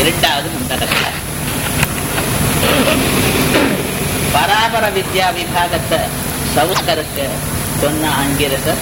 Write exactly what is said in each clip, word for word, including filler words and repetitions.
இரண்டாவது முண்டகத்துல பராபர வித்யா விபாகத்தை சவுக்கருக்கு சொன்ன ஆங்கிரசர்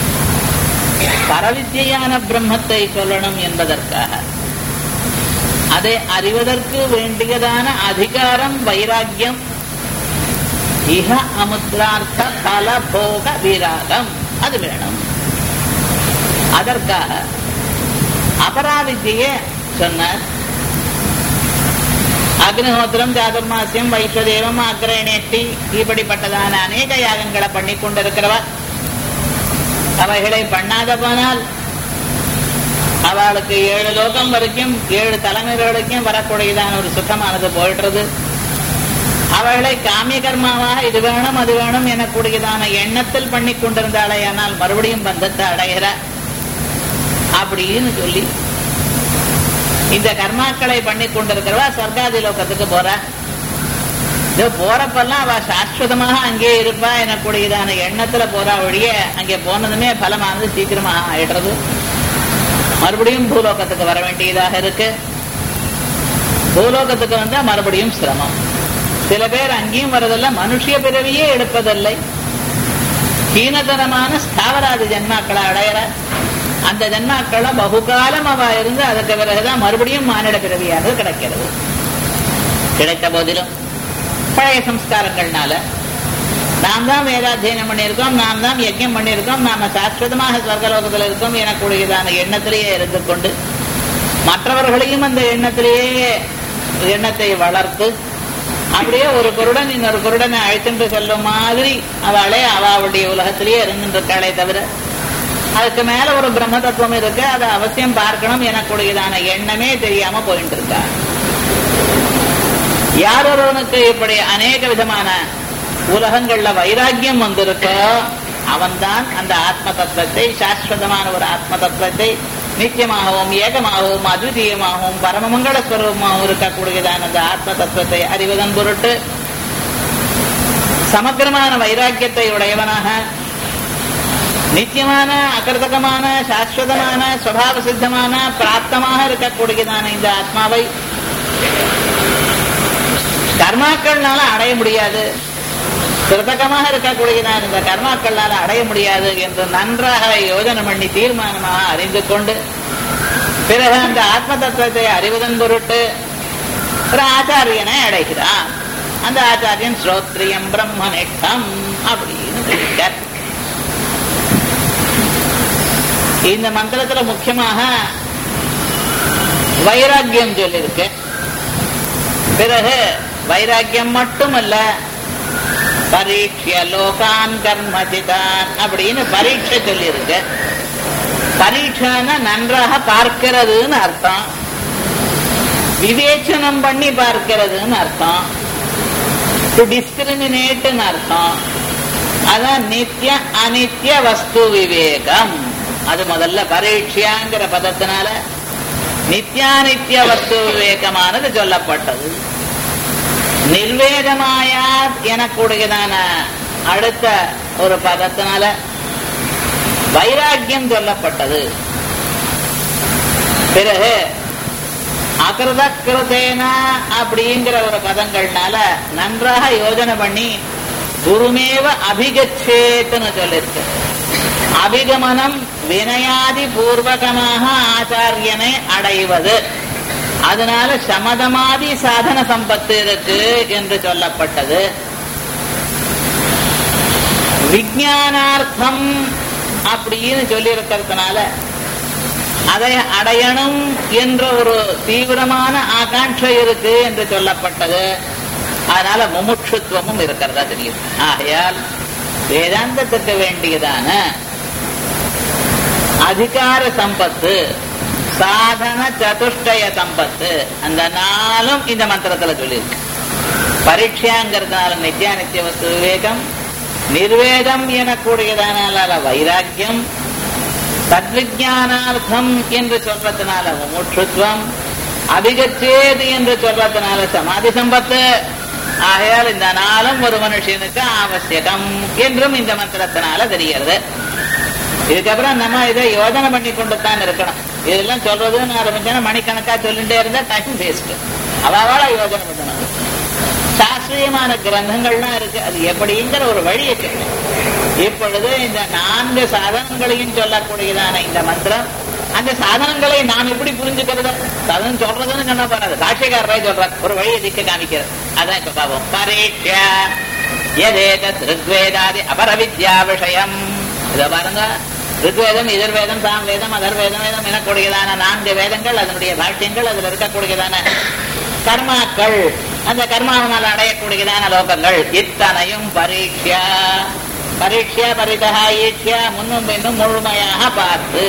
பரவித்யான பிரம்மத்தை சொல்லணும் என்பதற்காக அதை அறிவதற்கு வேண்டியதான அதிகாரம் வைராக்கியம் இஹ அமுத்ரார்த்த பல போக விராகம் அது வேணும். அதற்காக அபராவித்தியை சொன்னார். அக்னிஹோத்திரம், சாதுர்மாசியம், வைஸ்வதேவம், அக்ரேணேஷ்டி இப்படிப்பட்டதான அநேக யாகங்களை பண்ணி கொண்டிருக்கிறவா அவைகளை பண்ணாத போனால் அவளுக்கு ஏழு லோகம் வரைக்கும் ஏழு தலைமுறைகளுக்கும் வரக்கூடியதான ஒரு சுத்தமானது போயிடுறது. அவர்களை காமிய கர்மாவாக இது வேணும் அது வேணும் எனக்கூடியதான எண்ணத்தில் பண்ணி கொண்டிருந்தாளே ஆனால் மறுபடியும் பந்தத்தை அடைகிறார் அப்படின்னு சொல்லி இந்த கர்மாக்களை பண்ணி கொண்டிருக்கிறவா சொர்க்காதி லோகத்துக்கு போற. இது போறப்பெல்லாம் அவ சாஸ்வதமாக அங்கே இருப்பா எனக்கூடியதான எண்ணத்துல போறா வழிய அங்கே போனதுமே பலமானது சீக்கிரமாக ஆயிடுறது. மறுபடியும் பூலோகத்துக்கு வர வேண்டியதாக இருக்கு. பூலோகத்துக்கு வந்தா மறுபடியும் சிரமம். சில பேர் அங்கேயும் வரதில்லை, மனுஷிய பிறவியே எடுப்பதில்லை, ஹீனதரமான ஸ்தாவராதி ஜன்மாக்களை அடையிற. அந்த ஜன்மாக்களை பகுகாலம் அவ இருந்து அதுக்கு பிறகுதான் மறுபடியும் மானிட பிறவியாக கிடைக்கிறது. கிடைத்த போதிலும் பழைய சம்ஸ்காரங்கள்னால நாம் தான் வேதாத்தியனம் பண்ணியிருக்கோம், நாம் தான் யஜ்யம் பண்ணியிருக்கோம், நாம சாஸ்வதமாக சொர்க்கலோகத்தில் இருக்கோம் எனக்கூடியதான எண்ணத்திலேயே இருந்து கொண்டு மற்றவர்களையும் அந்த எண்ணத்திலேயே எண்ணத்தை வளர்த்து அப்படியே ஒரு குருடன் இன்னொரு குருடனை அழைத்துட்டு செல்லும் மாதிரி அவளே அவளுடைய உலகத்திலேயே இருந்துருக்காளே தவிர அதுக்கு மேல ஒரு பிரம்ம தத்துவம் இருக்கு, அதை அவசியம் பார்க்கணும் எனக்கூடியதான எண்ணமே தெரியாம போயிட்டு இருக்கா. யாரொருவனுக்கு இப்படி அநேக விதமான உலகங்கள்ல வைராக்கியம் வந்திருக்கோ அவன்தான் அந்த ஆத்ம தத்துவத்தை, சாஸ்வதமான ஒரு ஆத்ம தத்துவத்தை, நித்தியமாகவும் ஏகமாகவும் அத்விதீயமாகவும் பரமமங்கள ஸ்வரூபமாகவும் இருக்கக்கூடியதான அந்த ஆத்ம தத்துவத்தை அறிவதன் பொருட்டு சமக்கிரமான வைராக்கியத்தை உடையவனாக நித்தியமான அகிருதகமான சாஸ்வதமான சுபாவ சித்தமான பிராப்தமாக இருக்கக்கூடியதான இந்த ஆத்மாவை கர்மாக்கள்னால அடைய முடியாது, கிருதகமாக இருக்கக்கூடியதான இந்த கர்மாக்கள்னால அடைய முடியாது என்று நன்றாக யோஜனை பண்ணி தீர்மானமாக அறிந்து கொண்டு பிறகு அந்த ஆத்ம தத்துவத்தை அறிவதன் பொருட்டு ஒரு ஆச்சாரியனை அடைகிறான். அந்த ஆச்சாரியன் ஸ்ரோத்ரியம் பிரம்மனிஷ்டம் அப்படின்னு சொல்லிட்டார். இந்த மந்திரத்துல முக்கியமாக வைராக்கியம் சொல்லியிருக்கு. பிறகு வைராக்கியம் மட்டுமல்ல, பரீட்சிய லோகான் கர்மஜிதான் அப்படின்னு பரீட்சை சொல்லியிருக்கு. பரீட்சைன்னா நன்றாக பார்க்கிறதுன்னு அர்த்தம், விவேச்சனம் பண்ணி பார்க்கிறதுன்னு அர்த்தம், டு டிஸ்கிரிமினேட்னு அர்த்தம். அதான் நித்திய அனித்திய வஸ்து விவேகம். அது முதல்ல பரீட்சையாங்கிற பதத்தினால நித்தியானித்திய வஸ்து விவேகமானது சொல்லப்பட்டது. நிர்வேதமாயாத் எனக்கூடியதான அடுத்த ஒரு பதத்தினால வைராக்கியம் சொல்லப்பட்டது. பிறகு அகிருத கிருதேனா அப்படிங்கிற ஒரு பதங்கள்னால நன்றாக யோஜனை பண்ணி குருமேவ அபிகச்சேத்துன்னு சொல்லிருக்கு. அபிகமனம் வினயாதி பூர்வகமாக ஆச்சாரியனை அடைவது, அதனால சமதமாதி சாதன சம்பத்து இருக்கு என்று சொல்லப்பட்டது. விஞ்ஞானார்த்தம் அப்படின்னு சொல்லி இருக்கிறதுனால அதை அடையணும் என்ற ஒரு தீவிரமான ஆகாட்சை இருக்கு என்று சொல்லப்பட்டது. அதனால முமுட்சுத்துவமும் இருக்கிறதா தெரியும். ஆகையால் வேதாந்தத்துக்கு வேண்டியதான அதிகார சம்பத்து, சாதன சதுஷ்டய சம்பத்து, அந்த நாளும் இந்த மந்திரத்துல சொல்லியிருக்கு. பரீட்சாங்கிறதுனால நித்தியானித்திய வஸ்து விவேகம், நிர்வேதம் எனக்கூடியதான வைராக்கியம், தத்விஜானார்த்தம் என்று சொல்றதுனால முமுட்சுத்துவம், அபிகச்சேது என்று சொல்றதுனால சமாதி சம்பத்து. ஆகையால் இந்த நாளும் ஒரு மனுஷனுக்கு அவசியம் என்றும் இந்த மந்திரத்தினால தெரிகிறது. இதுக்கப்புறம் நம்ம இதை யோஜனை பண்ணி கொண்டுத்தான் இருக்கணும். இதெல்லாம் சொல்றதுன்னு ஆரம்பிச்சா மணிக்கணக்கா சொல்லிட்டே இருந்தா டைம் வேஸ்ட். அவாவால யோஜனை பண்ணணும். சாஸ்திரியமான கிரந்தங்கள்லாம் இருக்கு, அது எப்படிங்கிற ஒரு வழியை கேட்கும். இப்பொழுது இந்த நான்கு சாதனங்களையும் சொல்லக்கூடியதான இந்த மந்திரம், அந்த சாதனங்களை நாம் எப்படி புரிஞ்சுக்கிறது? சாதனம் சொல்றதுன்னு சொன்னா போறாது, பாஷ்யக்காரரை சொல்ற ஒரு வழியை திக்க காமிக்கிறது. அதான் இப்ப பாவம். பரீட்சா எதேதத் ருக்வேதாதி அபரவித்யா விஷயம். இதை பாருங்க, ருக்வேதம், எதிர்வேதம், சாம்வேதம், அதர்வேதம், வேதம் எனக்கூடியதான நான்கு வேதங்கள், அதனுடைய பாஷ்யங்கள், அதுல இருக்கக்கூடியதான கர்மாக்கள், அந்த கர்மாவனால் அடையக்கூடியதான லோகங்கள், இத்தனையும் பரீட்சா பரீட்சா பரிதா ஈட்சியா முன்னும் பின்னும் முழுமையாக பார்த்து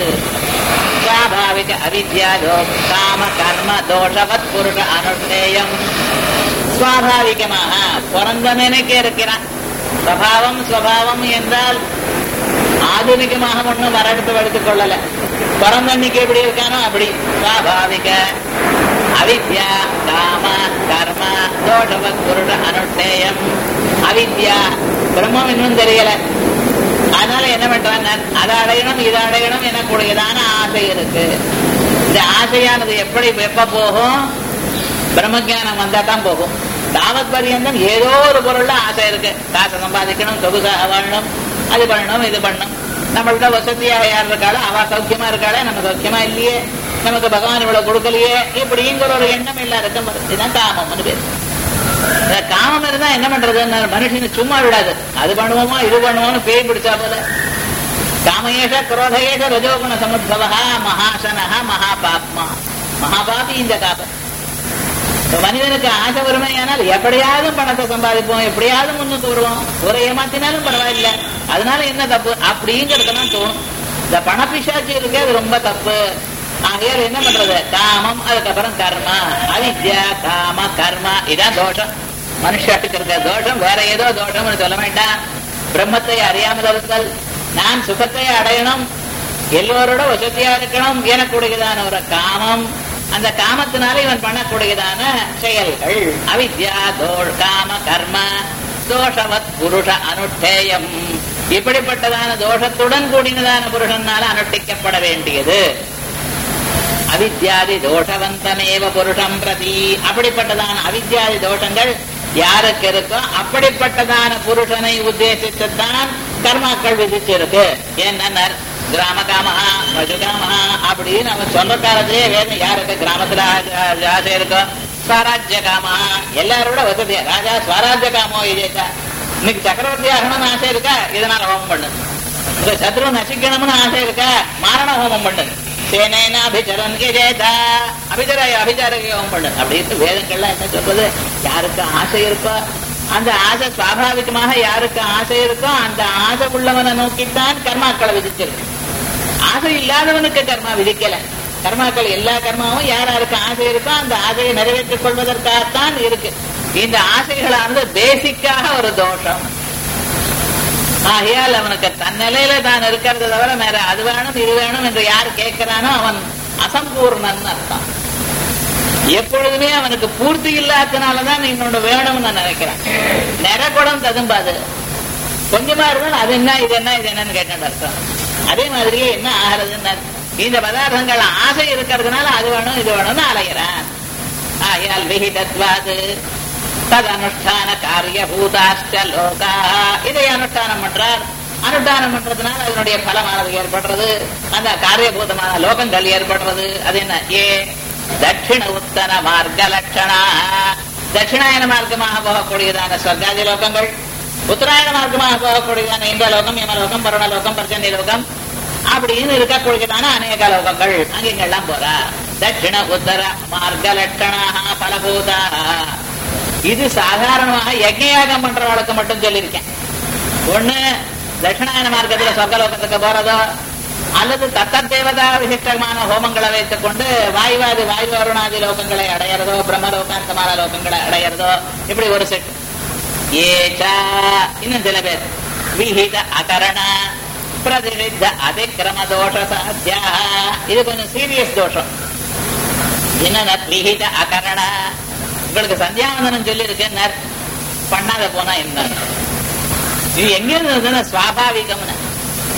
சுவாபாவிக அவித்யா காம கர்ம தோஷவத் புருஷ அனுஷ்டேயம். சுவாபாவிகமாக பிறந்தவனுக்கே இருக்கிறான். ஸ்வபாவம் ஸ்வபாவம் என்றால் ஆதுனிகமாக ஒன்றும் வரடுத்து எடுத்துக் கொள்ளல. பிறந்தன்னைக்கு எப்படி இருக்கானோ அப்படி சுவாபாவிக அவித்யா காம கர்ம தோஷவத் புருஷ அனுஷ்டேயம். அவித்யா பிரம்மம் இன்னும் தெரியல, அதனால என்ன பண்றாங்க, அதை அடையணும் இதை அடையணும் எனக்கூடியதான ஆசை இருக்கு. இந்த ஆசையானது எப்படி எப்ப போகும்? பிரம்மஜானம் வந்தா தான் போகும். தாவத் பரியந்தம் ஏதோ ஒரு பொருள்ல ஆசை இருக்கு. காசை சம்பாதிக்கணும், சொகுசாக வாழணும், அது பண்ணணும் இது பண்ணணும். நம்மள்கிட்ட வசதியாக யார் இருக்காளோ அவ சௌக்கியமா இருக்காளே, நம்ம சௌக்கியமா இல்லையே, நமக்கு பகவான் இவ்வளவு கொடுக்கலையே, இப்படிங்கிற ஒரு எண்ணம் எல்லாருக்கும். இதுதான் காமம்னு பேரு. காமம் இருந்தா என்ன பண்றது? மனுஷனு சும்மா விடாது. அது பண்ணுவோமோ இது பண்ணுவோம்னு பேய் பிடிச்சா போல. காமயேஷ குரோதயேஷ ரஜோகுண சமுத்பவா மகாசனஹ மகாபாப்மா. மகாபாபி இந்த காபம். மனிதனுக்கு ஆசை வறுமையானால் எப்படியாவது பணத்தை சம்பாதிப்போம், எப்படியாவது முன்னுக்கு வருவோம், ஒரு ஏமாத்தினாலும் பரவாயில்ல, அதனால என்ன தப்பு அப்படிங்கிறதுலாம் தோணும். இந்த பணப்பிசாட்சி இருக்கு, அது ரொம்ப தப்பு. ஆகையால் என்ன பண்றது? காமம், அதுக்கப்புறம் கர்மா, அவித்யா காம கர்மா, இதான் தோஷம். மனுஷாட்டுக்கு இருக்க தோஷம் வேற ஏதோ தோஷம்னு சொல்ல வேண்டாம். பிரம்மத்தை அறியாமல் இருத்தல், நான் சுகத்தை அடையணும், எல்லோரோட வசதியா இருக்கணும் எனக்கூடியதான ஒரு காமம். அந்த காமத்தினால இவன் பண்ணக்கூடியதான செயல்கள் அவித்யா தோஷ காம கர்ம தோஷவத் புருஷ அனுஷ்டேயம். இப்படிப்பட்டதான தோஷத்துடன் கூடினதான புருஷனால அனுஷ்டிக்கப்பட வேண்டியது. அவித்யாதி தோஷவந்தமேவ புருஷம் பிரதி. அப்படிப்பட்டதான அவித்யாதி தோஷங்கள் யாருக்கு இருக்கோ அப்படிப்பட்டதான புருஷனை உத்தேசித்துத்தான் கர்மாக்கள் விதிச்சிருக்கு. என்ன கிராம காமஹா பசு காமஹா அப்படின்னு அவன் சொல்ற காலத்திலேயே வேதம் யாருக்கு கிராமத்துல ஆசை இருக்கோ, ஸ்வராஜ்ய காமஹா எல்லாரோட வசதியா ராஜா ஸ்வராஜ்ய காமோ இதேச்சா. இன்னைக்கு சக்கரவர்த்தி ஆகணும்னு ஆசை இருக்கா, இதனால ஹோமம் பண்ணு. இந்த சத்ரு நசிக்கணும்னு ஆசை இருக்கா, மாரண ஹோமம் பண்ணு. சேனேன அபிச்சரன் கேதா அபிச்சர அபிச்சார ஹோமம் பண்ணு அப்படின்னு வேதங்கள்லாம் என்ன சொல்றது? யாருக்கு ஆசை இருக்கோ அந்த ஆசை சுவாபாவிகமாக யாருக்கு ஆசை இருக்கோ அந்த ஆசை உள்ளவனை நோக்கித்தான் கர்மாக்களை விதிச்சிருக்கு. ஆசை இல்லாதவனுக்கு கர்மா விதிக்கல. கர்மாக்கள் எல்லா கர்மாவும் யார் யாருக்கு ஆசை இருக்கோ அந்த ஆசையை நிறைவேற்றிக் கொள்வதற்காகத்தான் இருக்கு. இந்த ஆசைகளானது பேசிக்காக ஒரு தோஷம். ஆகையால் அவனுக்கு தன் நிலையில தான் இருக்கிறத தவிர வேற அது வேணும் இது வேணும் என்று யார் கேட்கிறானோ அவன் அசம்பூர்ணன் அர்த்தம். எப்பொழுதுமே அவனுக்கு பூர்த்தி இல்லாதனாலதான் இன்னொன்று வேணும்னு நினைக்கிறான். நிறக்குடம் ததும்பாது, கொஞ்சமா இருந்தாலும் அது என்ன இது என்ன இது என்னன்னு கேட்டேன் அர்த்தம். அதே மாதிரியே என்ன ஆகிறதுன்னு இந்த பதார்த்தங்கள் ஆசை இருக்கிறதுனால அது வேணும் இது வேணும்னு அலைகிறான். ஆகையால் விஹிதத்வாது தது அனுஷ்டான காரிய பூதாஷ்ட லோகா. இதை அனுஷ்டானம் பண்றார். அனுஷ்டானம் பண்றதுனால அதனுடைய பலமானது ஏற்படுறது, அந்த காரியபூதமான லோகங்கள் ஏற்படுறது. அது என்ன? ஏ தட்சிண உத்தர மார்க்க லட்சணா. தட்சிணாயன மார்க்கமாக போகக்கூடியதான ஸ்வர்காதி லோகங்கள், உத்தராயண மார்க்கமாக போகக்கூடியதான இந்திரலோகம், யமலோகம், பருணலோகம், பர்ஜன்ய லோகம் அப்படின்னு இருக்கக்கூடியதான அநேக லோகங்கள் அங்கெல்லாம் போறா. தட்சிண உத்தர மார்க்க லட்சணா பலபூதா. இது சாதாரணமாக யஜ்ஞயாகம் பண்றவளுக்கு மட்டும் சொல்லியிருக்கேன். ஒண்ணு தட்சிணாயன மார்க்கத்துல சொர்க்கலோகத்துக்கு போறதோ, அல்லது தத்த தேவதா விசிஷ்டமான ஹோமங்களை வைத்துக் கொண்டு வாயுவாதி வாயு அருணாதி லோகங்களை அடையிறதோ, பிரம்மலோகாந்தமான லோகங்களை அடையிறதோ, இப்படி ஒரு செட். ஏச்சா இன்னும் சில பேர் விஹித அகரண பிரதிஷித்த அதிக்கிரம தோஷ சாத்தியா. இது கொஞ்சம் சீரியஸ் தோஷம். என்ன விஹித அகரண? உங்களுக்கு சந்தியாவந்தனம் சொல்லி இருக்கேன், பண்ணாத போனா என்ன? இது எங்க இருந்ததுன்னா சுவாபாவிகம்னு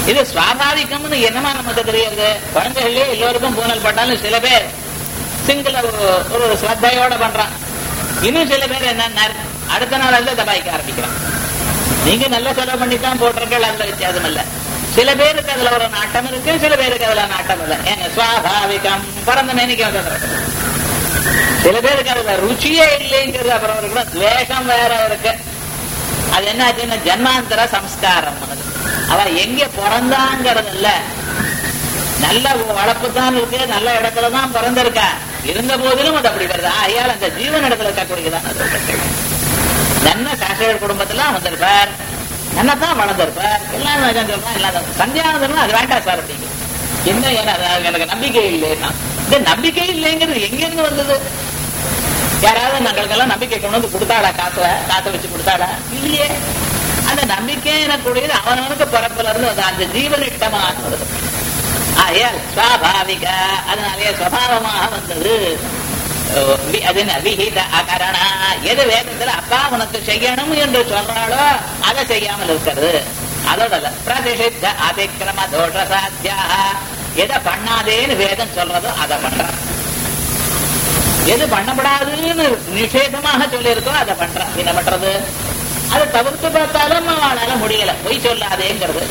இது சுவாபாவிகம்னு என்னமா நமக்கு தெரியாது? குழந்தைகளே எல்லோருக்கும் பூனல் பட்டாலும் சில பேர் சிங்கிள் ஒரு ஸ்ரத்தையோட பண்றான். இன்னும் சில பேர் என்ன அடுத்த நாள் அல்ல தபாய்க்க ஆரம்பிக்கிறான். நீங்க நல்ல செலவு பண்ணித்தான் போட்டிருக்கள், அதுல வித்தியாசம் இல்ல. சில பேருக்கு அதுல ஒரு நாட்டம் இருக்கு, சில பேருக்கு அதுல நாட்டம் இல்லை. ஏங்க சுவாபாவிகம் பிறந்த மேனிக்கு வந்து சில பேருக்கு அதுல ருச்சியே இல்லைங்கிறது. அப்புறம் கூட துவேஷம் வேற இருக்கு. அது என்ன ஆச்சுன்னா ஜன்மாந்தர சம்ஸ்காரம். அவ எங்க பிறந்தாங்கிறது இல்ல, நல்ல வளர்ப்பு தான் இருக்கு, நல்ல இடத்துலதான் பிறந்திருக்கா. இருந்த போதிலும் அது அப்படி வருது. ஆகையால் அந்த ஜீவன் இடத்துல இருக்கக்கூடியதான் நல்ல சாஸ்திர குடும்பத்துல வந்திருப்பார், என்னத்தான் வளர்ந்திருப்பார், எல்லாம் எல்லாம் சந்தியானந்தம் அது வேண்டாம் சார் அப்படிங்க. என்ன எனக்கு நம்பிக்கை இல்லைன்னா, இந்த நம்பிக்கை இல்லைங்கிறது எங்க இருந்து வந்தது? யாராவது நாங்களுக்கெல்லாம் நம்பிக்கை கொண்டு வந்து கொடுத்தாடா? காசை காசை வச்சு கொடுத்தாடா? இல்லையே. அந்த நம்பிக்கை எனக்கூடியது அவனவனுக்கு பிறப்புல இருந்து அந்த ஜீவனிட்டமான வருது. ஆகையால் சுவாபாவிக, அதனாலேயே சுவாவமாக வந்தது. அது விஹித அகரணா, எது வேதத்துல அப்பா உனக்கு செய்யணும் என்று சொல்றாளோ அதை செய்யாமல் இருக்கிறது. அதோட பிரதிஷித்த அதிக்கிரம தோஷ சாத்தியா, எதை பண்ணாதேன்னு வேதம் சொல்றதோ அதை பண்றான். எது பண்ணப்படாதுன்னு நிஷேதமாக சொல்லி இருக்கோ அதை பண்றான். என்ன பண்றது? அதை தவிர்த்து பார்த்தாலும் அவனால முடியல. பொய் சொல்லாதேங்கிறது.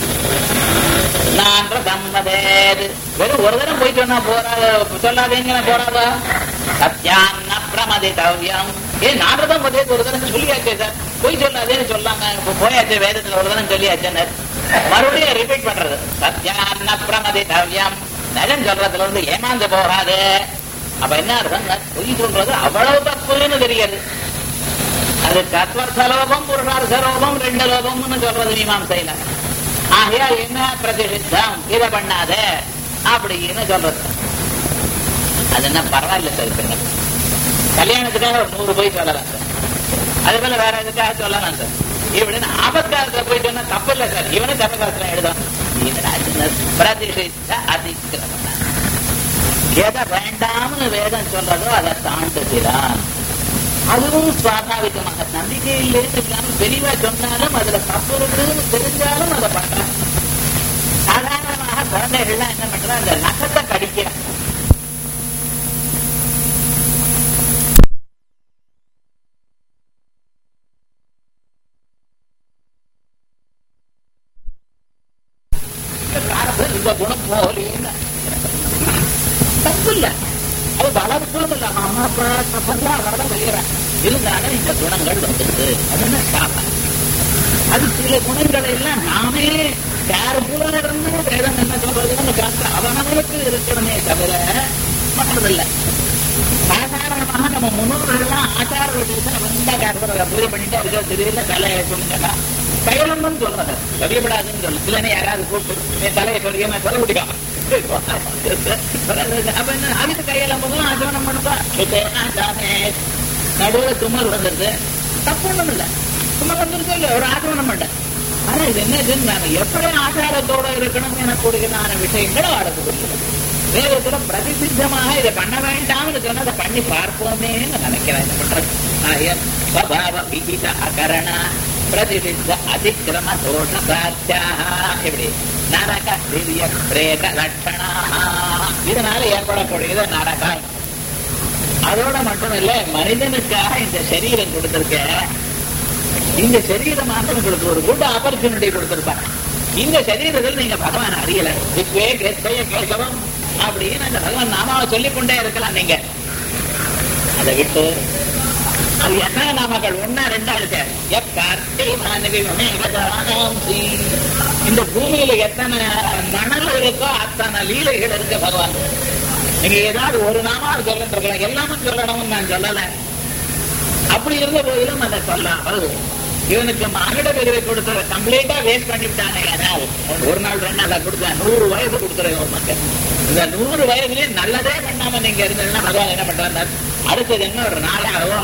நான் சம்மதேது, வெறும் ஒரு தரம் போய் சொன்னா போறாத, சொல்லாதேங்கிற போறாதா? சத்தியான பிரமதித்தவ்யம். ஏன் நான்தான் பதே ஒரு தரம் சொல்லியாச்சே சார், பொய் சொல்லாதேன்னு சொல்லாம போயாச்சு, வேதத்துல ஒரு தரம் சொல்லியாச்சுன்னு மறுபடியும் ரிப்பீட் பண்றது. சத்தியான பிரமதித்தவ்யம், நகன் சொல்றதுல இருந்து ஏமாந்து போகாது. அப்ப என்ன அர்த்தம்? பொய் சொல்றது அவ்வளவு தப்புன்னு தெரியாது. அது தத்வர்த்தலோபம் புருஷார்த்தலோபம் ரெண்டு லோபம்னு சொல்றது மீமாம்சையில. ஆகையா என்ன பிரதிஷித்தம், இதை பண்ணாத அப்படின்னு சொல்றது. அது என்ன பரவாயில்ல சார், கல்யாணத்துக்காக ஒரு நூறு போய் சொல்லலாம் சார், அதே போல வேற எதுக்காக சொல்லலாம் சார். இப்படின்னு ஆபத்காலத்துல போய் சொன்னா தப்பு இல்லை சார், இவனே தப்பகாலத்துல எழுதும். பிரதிஷித்த அதிக்கிரமம், எதை வேண்டாம்னு வேதம் சொல்றதோ அதை தாண்டுகிறான். அதுவும் சுவாபாவிகமாக நம்பிக்கை இல்லைன்னு தெளிவா சொன்னாலும் அதுல தப்பு இருக்குன்னு தெரிஞ்சாலும் அதை பண்றான். சாதாரணமாக குழந்தைகள்லாம் என்ன பண்றான், அந்த நகத்தை கடிக்கிறான். இந்த குணம் போகல தப்பு இல்லை, அது வளர்ப்பும் இல்லை. அம்மா அப்பா தப்பெல்லாம் அவர்தான் செய்யறான். இருந்தாலும் இந்த குணங்கள் வந்துருக்கு. அது என்ன சாபம்? அது சில குணங்களை எல்லாம் நாமே கேர்ஃபுல்லா இருந்து வேதம் என்ன சொல்றதுன்னு அவனவனுக்கு இருக்கணுமே தவிர மற்றதில்லை. சாதாரணமாக நம்ம முன்னோர்கள்லாம் ஆச்சார விஷயத்துல ரொம்ப கேர்ஃபுல்லா பூஜை பண்ணிட்டு அதுக்கு தெரியல தலையை சொல்லுங்க கையலம்புன்னு சொல்றது தெரியப்படாதுன்னு சொல்லு. இல்லைன்னா யாராவது கூப்பிட்டு தலையை சொல்லிய சொல்ல முடியும். அதுக்கு கையெல்லாம் ஆச்சரணம் பண்ணுவா. நடுவில் தும்மல் வந்துருது, தப்பு ஒண்ணும் இல்லை. தும்மல் வந்துருச்சு இல்லை, ஒரு ஆச்சரணம் பண்ண. ஆனா இது என்ன, நாங்க எப்படி ஆச்சாரத்தோட இருக்கணும் எனக்கூடியதான விஷயங்களை ஆடப்படுகிறது. வேதத்துல பிரதிசித்தமாக இதை பண்ண வேண்டாம்னு சொன்ன அதை பண்ணி பார்ப்போமேன்னு நினைக்கிறேன். என்ன பண்றது? விகித அகரண பிரதிசித்த அதிக்கிரம தோஷ சாத்தியாக, எப்படி நரக திவ்ய பிரேத லட்சணா, இதனால ஏற்படக்கூடியது நரகம். அதோட மட்டும் இல்ல, மனிதனுக்காக இந்த சரீரம் கொடுத்திருக்க, இந்த சரீரம் மாத்திரம் உங்களுக்கு ஒரு குட் ஆப்பர்ச்சுனிட்டி கொடுத்திருப்பாங்க. இந்த சரீரத்தில் நீங்க பகவான் அறியல, விஸ்வே கேசய கேசவம் அப்படின்னு அந்த பகவான் நாமாவை சொல்லிக்கொண்டே இருக்கலாம். நீங்க அதை விட்டு அது என்ன நாமக்கள் ஒன்னா ரெண்டா இருக்கு. இந்த பூமியில எத்தனை மணல் இருக்கோ அத்தனை லீலைகள் இருக்கு பகவான். நீங்க ஏதாவது ஒரு நாமாவது சொல்லிட்டு இருக்கலாம், எல்லாமும் சொல்லணும்னு நான் சொல்லல. அப்படி இருந்த போதிலும் அதை சொல்லாமல் இவனுக்கு மானிட பிரிவை கொடுத்த கம்ப்ளீட்டா வேஸ்ட் பண்ணிவிட்டானே. ஆனால் ஒரு நாள் ரெண்டு நாள் கொடுத்த நூறு வயசு கொடுத்துருவோம் மக்கள். இந்த நூறு வயசுலயே நல்லதே பண்ணாம நீங்க இருந்ததுன்னா பகவான் என்ன பண்றாரு? அடுத்தது என்ன, ஒரு நாயாகவோ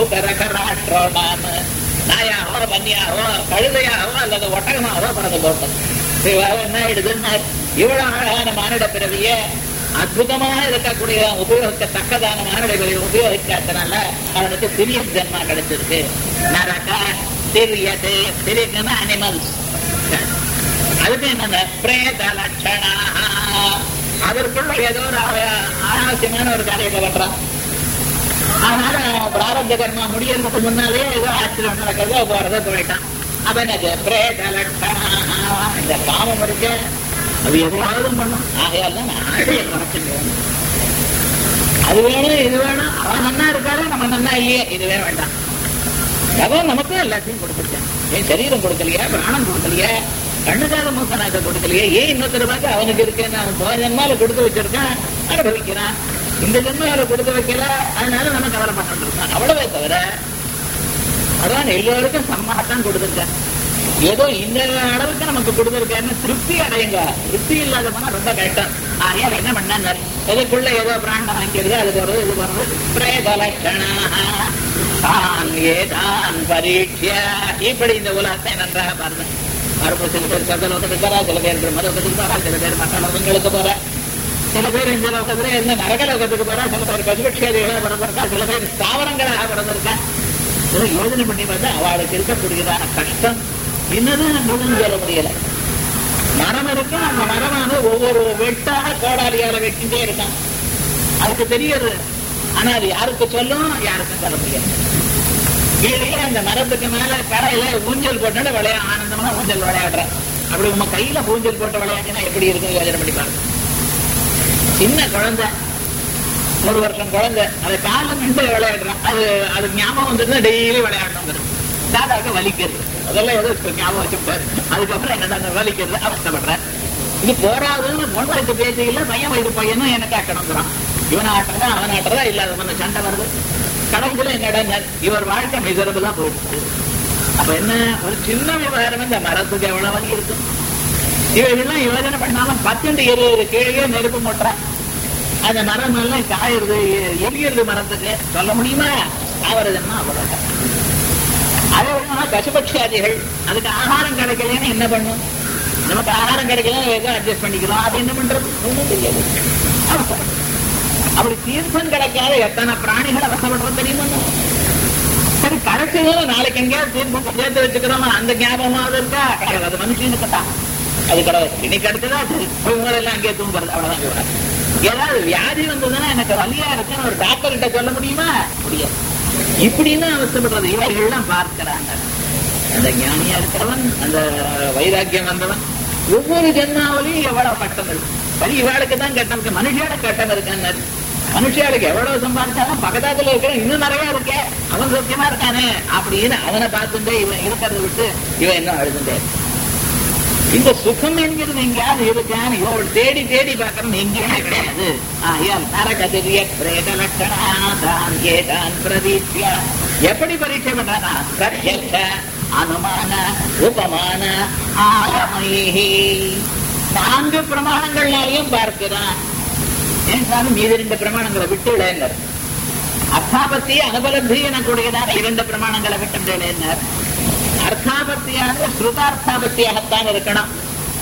நாயாகவோ பன்னியாகவோ கழுதையாகவோ அல்லது ஒட்டகமாகவோ பிறந்து போட்டோம். என்ன ஆயிடுதுன்னா இவ்வளவு அழகான மானிட பிறவிய அற்புதமாக இருக்கக்கூடிய உபயோகிக்கத்தக்கதான மானிட பிறவி உபயோகிக்காதனால அவனுக்கு சிறிய ஜென்மா கிடைச்சிருக்கு. நரக சிறியது, சிறியதுன்னா அனிமல்ஸ். அதுக்கு என்ன பிரேத லட்சணா, அதற்குள்ள ஏதோ ஒரு ஆலோசியமான ஒரு காரியத்தை பண்றான். அதனால பிராரப்த கர்மா முடியறதுக்கு முன்னாலே ஏதோ ஆச்சரியம் நடக்கிறதோ போறதோ போயிட்டான். அப்ப என்னது பிரேத லட்சணா. இந்த காமம் இருக்க அது எவ்வளவு பண்ணும். ஆகையால் தான் ஆசையை குறைச்சுங்க. அது வேணும் இது வேணும், அவன் நன்னா இருக்காரு நம்ம நன்னா இல்லையே, இதுவே வேண்டாம். அவன் நமக்கும் எல்லாத்தையும் கொடுத்துருக்கான். ஏன் சரீரம் கொடுக்கலையா, பிராணம் கொடுக்கலையா, கண்ணுக்காக மூக்கனாக்க கொடுக்கலையே, ஏன் இன்னொருத்தர் பார்க்க அவனுக்கு இருக்கேன்னு அவன் போன ஜென்மால கொடுத்து வச்சிருக்கான், அனுபவிக்கிறான். இந்த ஜென்மால கொடுத்து வைக்கல, அதனால நம்ம கவலைப்பட்டு இருக்கான். அவ்வளவே தவிர அதான் எல்லோருக்கும் சம்மாத்தான் கொடுத்துருக்கான். ஏதோ இந்த அளவுக்கு நமக்கு கொடுத்துருக்காருன்னு திருப்தி அடையுங்க. திருப்தி இல்லாத போனா ரொம்ப கஷ்டம். ஆகையால் என்ன பண்ணாங்க, எதுக்குள்ள ஏதோ பிராண்டம் வாங்கிக்கிறது, அது போறது இது போறது. பரீட்சை இப்படி இந்த உலகத்தை நன்றாக பாருங்க. மறுபடியும் சில பேர் சதலோகத்துக்கு போறா, சில பேர் பிரம்மலோகத்துக்கு போறா, சில பேர் மற்ற லோகங்களுக்கு போறா, சில பேர் இந்த லோகத்துல என்ன நரகலோகத்துக்கு போறா, சில பேர் பசுபட்சியாக பிறந்திருக்கா, சில பேர் ஸ்தாவரங்களாக பிறந்திருக்கா. இதெல்லாம் யோஜனை பண்ணி பார்த்தா அவளுக்கு இருக்கக்கூடியதான கஷ்டம் இன்னதும் முழுன்னு சொல்ல முடியல. மரம் இருக்கு, அந்த மரமானது ஒவ்வொரு வெட்டாக கோடாலியால வெட்டிட்டே இருக்கான். அதுக்கு தெரியாது, ஆனா அது யாருக்கு சொல்லும், யாருக்கும் சொல்ல முடியாது. கீழே அந்த மரத்துக்கு மேல கரையில ஊஞ்சல் போட்டு விளையா ஆனந்தமா ஊஞ்சல் விளையாடுறேன். அப்படி உங்க கையில ஊஞ்சல் போட்டு விளையாடுனா எப்படி இருக்கும் யோஜனை பண்ணி பாருங்க. சின்ன குழந்தை, ஒரு வருஷம் குழந்தை, அதை காலம் நின்று விளையாடுறான். அது அது ஞாபகம் வந்துருந்தா டெய்லி விளையாடணும். தாதாக்க வலிக்கிறது, அதெல்லாம் ஏதோ ஞாபகம் வச்சுட்டாரு. அதுக்கப்புறம் என்னடா வலிக்கிறது அவஸ்தப்படுறேன். இது போராதுன்னு பொன் வயசு பேச்சுக்கல, பையன் வயசு பையனும் எனக்கு ஆக்கணுங்கிறான். இவன் ஆட்டுறதா அவன் ஆட்டுறதா இல்லாத பண்ண சண்டை வருது. கடைசியில என்னடா இவர் வாழ்க்கை மிகரவு தான் போயிடுச்சு. அப்ப என்ன ஒரு சின்ன விவகாரம், இந்த மரத்துக்கு எவ்வளவு வலி இருக்கும். இவைகள்லாம் யோஜனை பண்ணாலும் பத்துண்டு இருபது கீழே நெருப்பு மூட்டுறான். அந்த மரம் எல்லாம் காயிறது, எரிகிறது. மரத்துக்கு சொல்ல முடியுமா? ஆவறதுன்னா அவ்வளவு. அதே பசுபட்சியாதிகள், அதுக்கு ஆகாரம் கிடைக்கலன்னு என்ன பண்ணும்? நமக்கு ஆகாரம் கிடைக்கல ஏதோ அட்ஜஸ்ட் பண்ணிக்கிறோம். அது என்ன பண்றது ஒன்றும் தெரியாது. அப்படி தீர்த்தம் கிடைக்காத எத்தனை பிராணிகள் அவசப்படுறது தெரியுமா? சரி, கடைசியில நாளைக்கு எங்கேயாவது தீர்த்தம் சேர்த்து வச்சுக்கிறோமா, அந்த ஞாபகமாவது இருக்கா? கிடையாது. அது மனுஷனுக்கு தான் அது கிடையாது. இன்னைக்கு அடுத்ததா எல்லாம் அங்கேயே தூங்குறது, அவ்வளவுதான். ஏதாவது வியாதி வந்ததுன்னா எனக்கு வலியா இருக்குன்னு ஒரு டாக்டர் கிட்ட சொல்ல முடியுமா? முடியாது. இப்படின்னு அவசப்படுறது இவர்கள்லாம் பார்க்கிறாங்க. அந்த ஞானியா இருக்கிறவன், அந்த வைராக்கியம் வந்தவன், ஒவ்வொரு ஜென்மாவிலையும் எவ்வளவு கட்டம் இருக்கு. சரி, இவாளுக்கு தான் கட்டம் இருக்கு, மனுஷியோட கட்டம் இருக்கான்னு. மனுஷியாளுக்கு எவ்வளவு சம்பாதிச்சாலும் பக்கத்தாத்துல இருக்கிற இன்னும் நிறைய இருக்கே, அவன் சத்தியமா இருக்கானே அப்படின்னு அவனை பார்த்துட்டே இவன் இருக்கிறத விட்டு இவன் இன்னும் அழுதுட்டே. இந்த சுகம் என்கிறது எங்கேயாவது இருக்கான்னு இவள் தேடி தேடி பார்க்கணும், எங்கேயுமே கிடையாது. நரகதிரிய பிரேத லட்சணாதான் ஏதான் பிரதீட்சியா. எப்படி பரீட்சை பண்றானா? பிரத்யக்ஷ அனுமான உபமான ஆகமைஹி. நான்கு பிரமாணங்கள்னாலையும் பார்க்கிறான். ஏன் மீது இரண்டு பிரமாணங்களை விட்டு இளைஞர் அர்த்தாபத்தி அனுபலப்தி எனக்கூடியதான இரண்டு பிரமாணங்களை விட்டு இளைஞர். அர்த்தாபத்தியாக ஸ்ருதார்த்தாபத்தியாகத்தான் இருக்கணும்.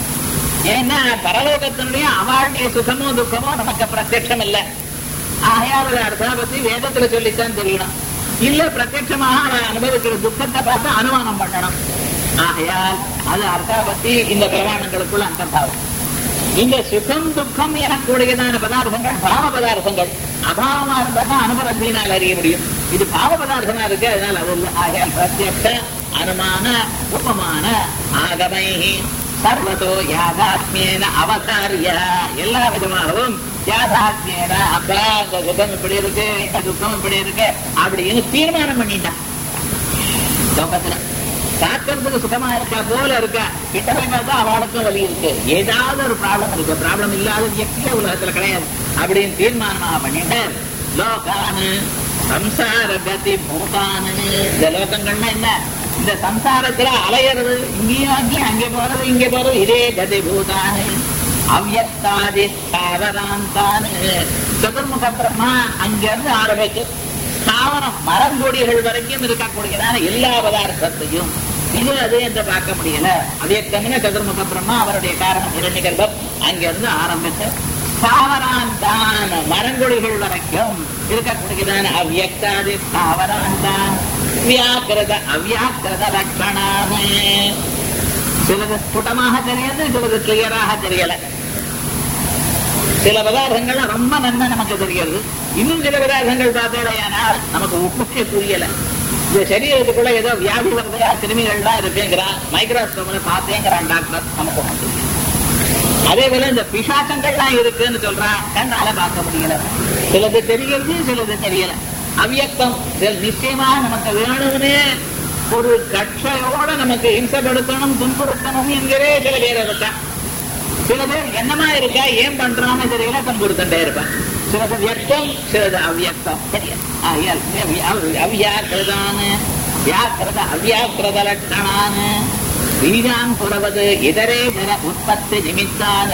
ஏன்னா பரலோகத்தினுடைய அவளுடைய சுகமோ துக்கமோ நமக்கு பிரத்யட்சம் இல்லை. ஆகையால் அர்த்தாபத்தி வேதத்துல சொல்லித்தான் தெரியணும். இல்ல பிரத்யட்சமாக அவள் அனுபவிக்கிற துக்கத்தை பார்த்து அனுமானம் பண்ணணும். ஆகையால் அது அர்த்தாபத்தி இந்த பிரமாணங்களுக்குள்ள அந்தர்பாவம். இந்த சுகம் துக்கம் எனக்கூடியதான பதார்த்தங்கள் பாவ பதார்த்தங்கள். அபாவமா இருந்தால் அனுபவத்தினால் அறிய முடியும். இது பாவ பதார்த்தமா இருக்கு, அதனால அது இல்லை. ஆகையால் பிரத்யக்ஷ அனுமான உபமான ஆகமை சர்வதோ யாதாத்மியேன அவதாரிய. எல்லா விதமாகவும் யாதாத்மியேன அப்பா இந்த சுகம் இப்படி இருக்கு, இந்த துக்கம் இப்படி இருக்கு அப்படின்னு தீர்மானம் பண்ணிட்டான். லோகத்துல பார்க்கறதுக்கு சுகமா இருக்கா போல இருக்கா, கிட்ட தான் அவளுக்கும் வலி இருக்கு, ஏதாவது ஒரு ப்ராப்ளம் இருக்கு. ப்ராப்ளம் இல்லாத வியக்தியே உலகத்துல கிடையாது அப்படின்னு தீர்மானமாக பண்ணிட்டு லோகானு சம்சார கதி பூதானு. இந்த லோகங்கள்னா என்ன? இந்த சம்சாரத்துல அலையிறது, இங்கேயும் அங்கேயும் அங்கே போறது இங்கே போறது, இதே கதி பூதானு அவ்யக்தாதி ஸ்தாவராந்தானு. சதுர்முக பிரம்மா அங்கிருந்து ஆரம்பிச்சு ஸ்தாவரம் மரங்கொடிகள் வரைக்கும் இருக்கக்கூடியதான எல்லா பதார்த்தத்தையும் இது அது என்று பார்க்க முடியல. அவ்யக்தம்னா சதுர்முக பிரம்மா, அவருடைய காரணம் இரண்டு கர்ப்பம், அங்கிருந்து ஆரம்பிச்சு ஸ்தாவராந்தான் மரங்கொடிகள் வரைக்கும் இருக்கக்கூடியதான அவ்யக்தாதி ஸ்தாவராந்தான் வியாக்கிரத அவ்யாக்கிரத லட்சணாமே. சிலது ஸ்புட்டமாக தெரியாது, சிலது கிளியராக தெரியல. சில பதார்த்தங்கள் ரொம்ப நன்மை நமக்கு தெரிகிறது, இன்னும் சில பதார்த்தங்கள் பார்த்தோடையானால் நமக்கு உண்மையே புரியல. இந்த சரீரத்துக்குள்ள ஏதோ வியாதி வருதையா கிருமிகள் தான் இருக்குங்கிறான், மைக்ரோஸ்கோப்ல பார்த்தேங்கிறான் டாக்டர், நமக்கு ஒன்று. அதே போல இந்த பிசாசங்கள்லாம் இருக்குன்னு சொல்றான், கண்ணால பார்க்க முடியல. சிலது தெரிகிறது, சிலது தெரியல. அவ்வியக்தம் நிச்சயமா நமக்கு வேணும்னு ஒரு கட்சையோட நமக்கு இம்சப்படுத்தணும், துன்புறுத்தணும் என்கிறே சில பேர் இருக்கா. சில பேர் என்னமா இருக்கா, ஏன் பண்றான்னு தெரியல, துன்புறுத்தண்டே இருப்பான். சிலது வியக்தம், சிலது அவ்வியக்தம் தெரியாது. அவ்வியாக்கிரதான வியாக்கிரத அவ்வியாக்கிரத லட்சணான பீஜான் புறவது இதரே தர உற்பத்தி நிமித்தான.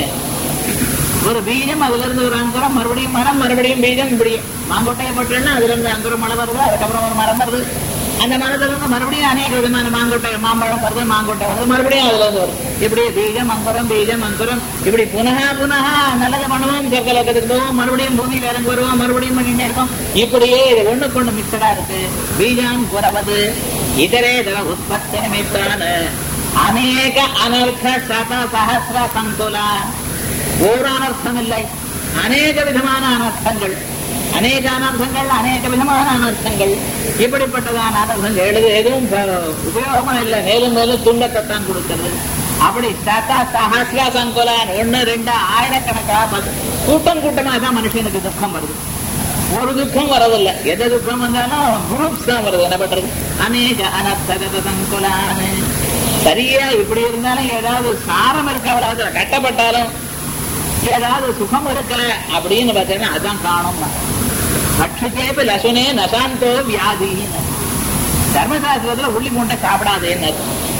ஒரு பீஜம், அதுல இருந்து ஒரு அங்குரம், மறுபடியும் மரம், மறுபடியும் பீஜம், இப்படியும் மாங்கொட்டையை போட்டோம்னா அதுல இருந்து அங்குரம் மழை வருது, அதுக்கப்புறம் ஒரு மரம் வருது, அந்த மரத்துல இருந்து மறுபடியும் அநேக விதமான மாங்கொட்டை மாம்பழம் வருது, மாங்கொட்டை வருது, மறுபடியும் அதுல இருந்து வருது. இப்படி பீஜம் அங்குரம், பீஜம் அங்குரம், இப்படி புனக புனக நல்லது பண்ணுவோம், சொர்க்கலோகத்துக்கு போவோம், மறுபடியும் பூமியில இறங்கி வருவோம், மறுபடியும் பண்ணிட்டே இருக்கோம். இப்படியே இது ஒண்ணு கொண்டு மிக்சடா இருக்கு. பீஜான் புறவது இதரே தர உற்பத்தி நிமித்தான அநேக அனர்த்த சத சஹஸ்ர சந்துலா. ஒரு அனர்த்தம் இல்லை, அநேக விதமான அனர்த்தங்கள், அநேக அனர்த்தங்கள், அநேக விதமான அனர்த்தங்கள். இப்படிப்பட்டதான அனர்த்தங்கள் எழுது எதுவும் உபயோகமா இல்லை, மேலும் மேலும் துண்டத்தான் கொடுக்கிறது. அப்படி சத சஹஸ்ர சங்குலான் ஒன்னு ரெண்டு ஆயிரக்கணக்காக கூட்டம் கூட்டமா தான் மனுஷனுக்கு துக்கம் வருது. ஒரு துக்கம் வரதில்லை, எந்த துக்கம் வந்தாலும் குரூப்ஸ் தான் வருது. என்ன பண்றது? அநேக அனர்த்த சங்குலான். சரியா இப்படி இருந்தாலும் ஏதாவது சாரம் இருக்காவது, கட்டப்பட்டாலும் ஏதாவது சுகம் இருக்கல அப்படின்னு பார்த்தீங்கன்னா அதான் காணும். பட்சிக்கேப்ப லசுனே நசாந்தோ வியாதி. தர்மசாஸ்திரத்துல உள்ளி மூட்டை சாப்பிடாதேன்னு.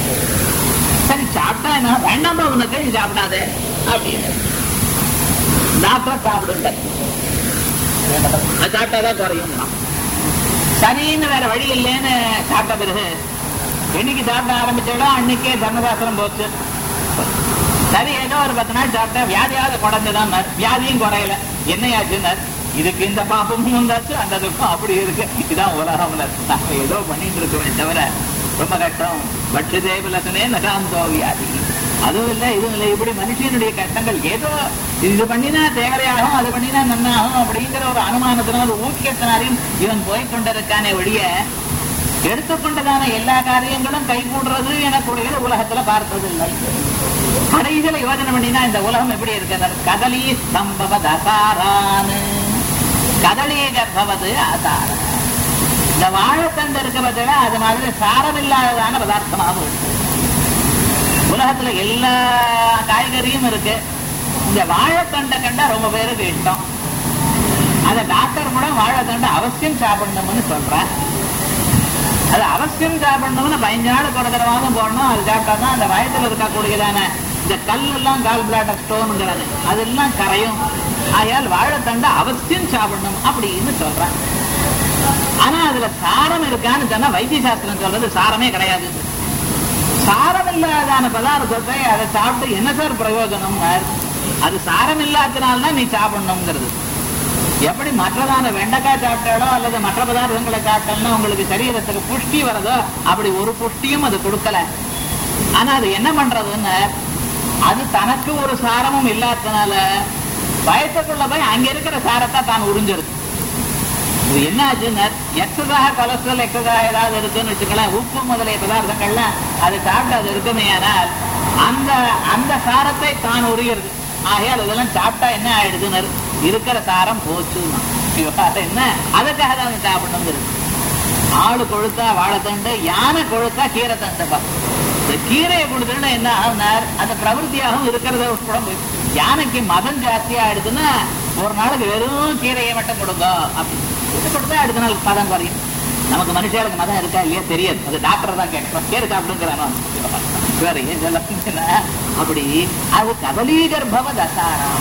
சரி சாப்பிட்டா என்ன, வேண்டாமா உனக்கு, நீ சாப்பிடாதே அப்படின்னு டாக்டர் சாப்பிடுங்க, அது சாப்பிட்டாதான் குறையும். சரின்னு வேற வழி இல்லைன்னு சாப்பிட்ட பிறகு என்னைக்கு சாப்பிட ஆரம்பிச்சோட அன்னைக்கே தர்மசாஸ்திரம் போச்சு. சரி ஏதோ ஒரு பத்து நாள் சாப்பிட்டா வியாதியாவது குறைஞ்சுதான், வியாதியும் குறையல. என்னையாச்சுன்னார், இதுக்கு இந்த பாப்பமும் வந்தாச்சு, அந்த துக்கம் அப்படி இருக்கு, இதுதான் உலகம். நாம ஏதோ பண்ணிட்டு இருக்கோம் தவிர ரொம்ப கஷ்டம். பட்ச தேவலசனே நகாந்தோ வியாதி. அதுவும் இல்லை, இதுவும் இல்லை. இப்படி மனுஷனுடைய கஷ்டங்கள் ஏதோ இது பண்ணினா தேவையாகும், அது பண்ணினா நன்னாகும் அப்படிங்கிற ஒரு அனுமானத்தினால ஒரு ஊக்கியத்தினாலையும் இவன் போய்கொண்டிருக்கானே ஒழிய எடுத்துக்கொண்டதான எல்லா காரியங்களும் கை கூடுறது எனக்குடைய உலகத்துல பார்த்ததில்லை. கடைசியில யோஜனை பண்ணினா இந்த உலகம் எப்படி இருக்கிறது? கதலி ஸ்தம்பவது அசாரானு, கதலி கர்ப்பவது அசார. இந்த வாழைத்தண்டு இருக்க பத்தில அது மாதிரி சாரமில்லாததான பதார்த்தமாக இருக்கு. உலகத்துல எல்லா காய்கறியும் இருக்கு, இந்த வாழைத்தண்டை கண்டா ரொம்ப பேருக்கு இஷ்டம். அத டாக்டர் கூட வாழைத்தண்டை அவசியம் சாப்பிடணும்னு சொல்றேன். அது அவசியம் சாப்பிடணும்னு பதினஞ்சு நாள் கொடுக்கறவாக போடணும். அது சாப்பிட்டாதான் அந்த வயத்துல இருக்கக்கூடியதான இந்த கல் எல்லாம் கால் பிளாட்டர் ஸ்டோனுங்கிறது அதெல்லாம் கரையும். ஆகையால் வாழைத்தண்டை அவசியம் சாப்பிடணும் அப்படின்னு சொல்றேன். ஆனா அதுல சாரம் இருக்கான்னு சொன்னா வைத்திய சாஸ்திரம் சொல்றது சாரமே கிடையாது. சாரம் இல்லாதான பதார்த்தத்தை அதை சாப்பிட்டு என்ன சார் பிரயோஜனம்? அது சாரம் இல்லாதனால்தான் நீ சாப்பிடணுங்கிறது. எப்படி மற்றதான வெண்டைக்காய் சாப்பிட்டாலோ அல்லது மற்ற பதார்த்தங்களை சாப்பிட்டாலும் உங்களுக்கு சரீரத்துக்கு புஷ்டி வரதோ, அப்படி ஒரு புஷ்டியும் அது கொடுக்கல. ஆனா அது என்ன பண்றதுன்னு, அது தனக்கு ஒரு சாரமும் இல்லாதனால வயசுக்குள்ள போய் அங்க இருக்கிற சாரத்தை தான் உறிஞ்சிருக்கு. இது என்ன ஆச்சுன்னா, எக்ஸஸாக கொலஸ்ட்ரால் எக்ஸஸாக ஏதாவது இருக்குன்னு வச்சுக்கலாம், உப்பு முதலிய பதார்த்தங்கள்லாம் அதை சாப்பிட்டு அது இருக்குமே, ஆனால் அந்த அந்த சாரத்தை தான் உரிகிறது. ஆகையால் இதெல்லாம் சாப்பிட்டா என்ன ஆயிடுதுன்னு, இருக்கிற சாரம் போச்சு. என்ன அதுக்காக தான் சாப்பிடணும். ஆளு கொழுத்தா வாழைத்தண்டு, யானை கொழுத்தா கீரை தண்டுப்பா. இந்த கீரையை கொடுத்துட்டு என்ன ஆகுனார், அந்த பிரவருத்தியாகவும் இருக்கிறத கூட போய் யானைக்கு மதம் ஜாஸ்தியா ஆயிடுதுன்னா ஒரு நாளுக்கு வெறும் கீரையை மட்டும் கொடுங்க அப்படின்னு கொடுத்தா அடுத்த நாள் மதம் குறையும். நமக்கு மனுஷனுக்கு மதம் இருக்கா இல்லையா தெரியாது, அது டாக்டர் தான் கேட்கணும். கீரை சாப்பிடுங்கிறானோ வேற ஏன் சொல்ல. அப்படி அது கதலீ கர்ப்பவ தசாரம்.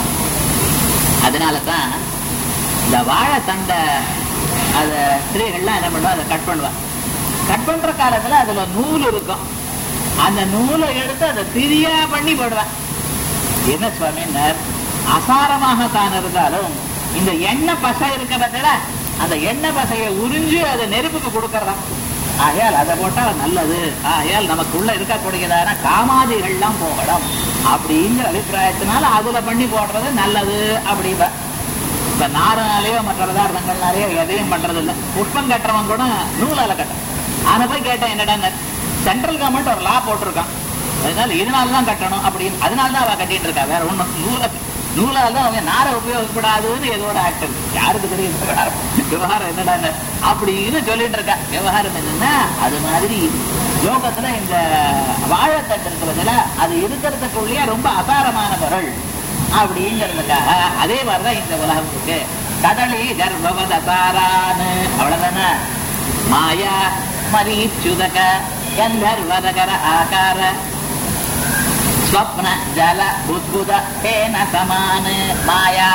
அதனாலதான் இந்த வாழைத்தண்டை அத ஸ்திரீகள்லாம் என்ன பண்ணுவா, அதை கட் பண்ணுவான். கட் பண்ற காலத்துல அதுல நூல் இருக்கும். அந்த நூலை எடுத்து அதை திரியா பண்ணி போடுவேன். என்ன சுவாமினர், அசாரமாக தான் இருந்தாலும் இந்த எண்ணெய் பசை இருக்க பத்தில அந்த எண்ணெய் பசையை உறிஞ்சு அதை நெருப்புக்கு கொடுக்கறதான். ஆகையால் அதை போட்டா நல்லது, ஆகையால் நமக்குள்ள இருக்கக்கூடியதான காமாதிகள்லாம் போகலாம் அப்படிங்கிற அபிப்பிராயத்தினால அதுல பண்ணி போடுறது நல்லது. அப்படிப்பா இப்ப நாரனாலேயோ மற்ற பதார்த்தங்கள்னாலேயோ எதையும் பண்றது இல்லை. புஷ்பம் கட்டுறவன் கூட நூலால கட்டும். ஆனா போய் கேட்டேன், என்னடா சென்ட்ரல் கவர்மெண்ட் ஒரு லா போட்டிருக்கான், அதனால இதனாலதான் கட்டணும் அப்படின்னு, அதனாலதான் அவ கட்டிட்டு இருக்கா. வேற ஒண்ணும் நூல நூலால தான் அவங்க நாரை உபயோகப்படாதுன்னு ஏதோ ஒரு ஆக்டர், யாருக்கு தெரியும் விவகாரம் என்னடா அப்படின்னு சொல்லிட்டு இருக்கா. விவகாரம் என்னன்னா அது மாதிரி யோகத்துல இந்த வாழைத்தட்டு இருக்கிறதுல அது இருக்கிறதுக்குள்ளேயே ரொம்ப அசாரமான பொருள் அப்படிங்கிறதுக்காக அதே மாதிரிதான் இந்த உலகம் இருக்கு. கடலி கர்ப்பவத அசாரான்னு அவ்வளவுதானே. மாயா மரீச்சுதக கந்தர்வதகர ஆகார ஸ்வப்ன ஜல புத்புத தேன சமான மாயா.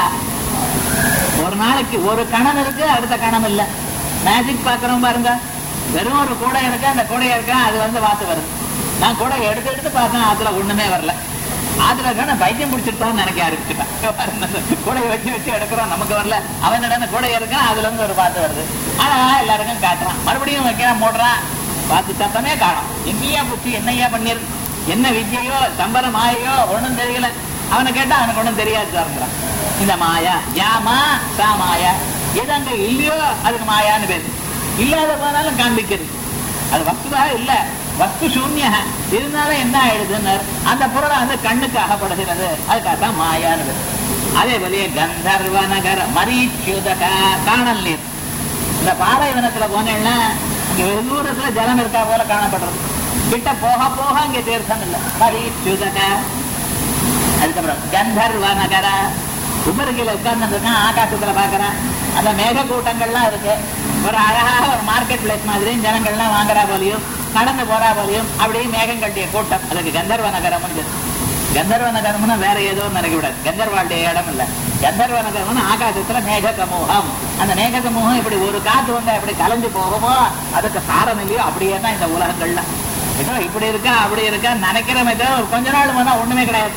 ஒரு நாளைக்கு ஒரு கணம் இருக்கு, அடுத்த கணம் இல்ல. மேஜிக் பாக்குறோம் பாருங்க, வெறும் ஒரு கூடை இருக்கு, அந்த கூடையை இருக்கா அது வந்து வாத்து வருது. நான் கூடை எடுத்து எடுத்து பார்த்தேன், அதுல ஒண்ணுமே வரல. அதுல இருக்க பைத்தியம் பிடிச்சிருப்பான்னு நினைக்க ஆரம்பிச்சுட்டான். கூடையை வச்சு வச்சு எடுக்கிறோம், நமக்கு வரல. அவன் நடந்த கூடையை இருக்கான், அதுல இருந்து ஒரு பாத்து வருது. ஆனா எல்லாருக்கும் காட்டுறான், மறுபடியும் வைக்கிறான், போடுறான், பாத்து சத்தமே காணும். எங்கேயா பூச்சி, என்னையா பண்ணிரு, என்ன வித்யையோ சம்பரம் மாயையோ ஒண்ணும் தெரியல. அவனை கேட்டா அவனுக்கு ஒண்ணும் தெரியாது சார்ங்கிறான். இந்த மாயா யாமா சா மாயா, எது அங்க இல்லையோ அதுக்கு மாயான்னு பேரு. இல்லாத போனாலும் காண்பிக்கிறது, அது வஸ்துதா இல்ல, வஸ்து சூன்ய இருந்தாலும் என்ன ஆயிடுதுன்னு அந்த பொருளை வந்து கண்ணுக்கு அகப்படுகிறது, அதுக்காகத்தான் மாயான்னு பேரு. அதே போல கந்தர்வ நகர மரீச்சுதக காணல் நீர். இந்த பாலைவனத்துல போனேன்னா இங்க வெகு தூரத்துல ஜலம் இருக்கா போல காணப்படுறது, கிட்ட போக போக இங்க தீர்த்தம் இல்லை. மரீச்சுதக. அதுக்கப்புறம் கந்தர்வ நகர, உபரிகையில உட்கார்ந்து இருக்கான், ஆகாசத்துல பாக்குறான், அந்த மேக கூட்டங்கள்லாம் இருக்கு. ஒரு அழகாக ஒரு மார்க்கெட் பிளேஸ் மாதிரியும் ஜனங்கள்லாம் வாங்குறா போலையும் நடந்து போறா போலையும் அப்படியே மேகம் கட்டிய கூட்டம், அதுக்கு கந்தர்வ நகரம். கந்தர்வ நகரம்னா வேற ஏதோ நினைக்க விடாது, கந்தர்வாளுடைய இடம் இல்ல. கந்தர்வ நகரம்னு ஆகாசத்துல மேக சமூகம். அந்த மேக சமூகம் இப்படி ஒரு காத்து வந்தா எப்படி கலைஞ்சு போகுமோ அதுக்கு சாரம் இல்லையோ அப்படியே தான் இந்த உலகங்கள்ல. ஏதோ இப்படி இருக்கா அப்படி இருக்கா நினைக்கிறமே தவிர கொஞ்ச நாள் வந்தா ஒண்ணுமே கிடையாது.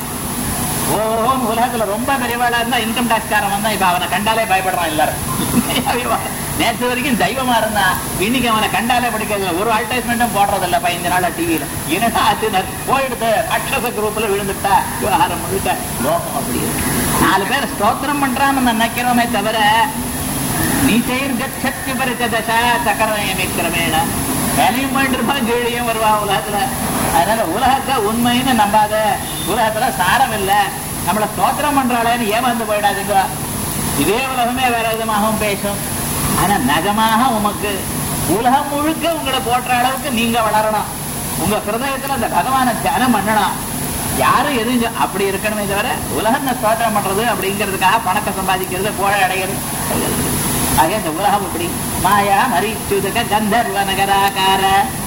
ஓஹோம் உலகத்துல ரொம்ப பெரியவாளா இருந்தா இன்கம் டாக்ஸ்காரன் வந்தா இப்ப அவனை கண்டாலே பயப்படுறான் எல்லாரும். நேற்று வரைக்கும் தெய்வமா இருந்தா இன்னைக்கு அவனை கண்டாலே பிடிக்கிறது. ஒரு அட்வர்டைஸ்மெண்ட்டும் போடுறது இல்ல பதினஞ்சு நாளா டிவியில. என்னடா ஆச்சு போயிடுது, அக்ஷச குரூப்ல விழுந்துட்டா விவகாரம் முழுக்க லோகம். அப்படி நாலு பேர் ஸ்தோத்திரம் பண்றான்னு நினைக்கிறோமே தவிர நீ செய்யறி பரிச்சதா சக்கரமேட வேலையும் போயிட்டு இருப்பான், கீழையும் வருவா உலகத்துல. அதனால உலகத்தை உண்மைன்னு நம்பாத, உலகத்துல சாரம் இல்ல, நம்மள ஸ்தோத்திரம் பண்றாளேன்னு ஏமாந்து போயிடாதுங்க. இதே உலகமே வேற விதமாகவும் பேசும். ஆனா நகமாக உமக்கு உலகம் முழுக்க உங்களை போற்ற அளவுக்கு நீங்க வளரணும். உங்க ஹிருதயத்துல அந்த பகவானை தியானம் பண்ணணும். யாரும் எதுவும் அப்படி இருக்கணுமே தவிர உலகம் ஸ்தோத்திரம் பண்றது அப்படிங்கிறதுக்காக பணத்தை சம்பாதிக்கிறது, புகழ அடைகிறது. ஆக இந்த உலகம் இப்படி மாயா மரீச்சுதக கந்தர்வ நகராகார